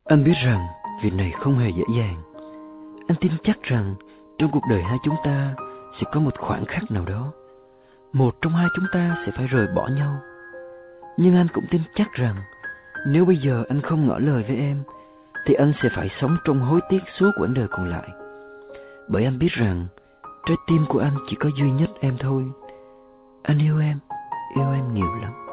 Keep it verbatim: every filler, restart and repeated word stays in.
Anh biết rằng việc này không hề dễ dàng. Anh tin chắc rằng trong cuộc đời hai chúng ta sẽ có một khoảnh khắc nào đó, một trong hai chúng ta sẽ phải rời bỏ nhau. Nhưng anh cũng tin chắc rằng nếu bây giờ anh không ngỏ lời với em, thì anh sẽ phải sống trong hối tiếc suốt quãng đời còn lại. Bởi anh biết rằng trái tim của anh chỉ có duy nhất em thôi. Anh yêu em, yêu em nhiều lắm.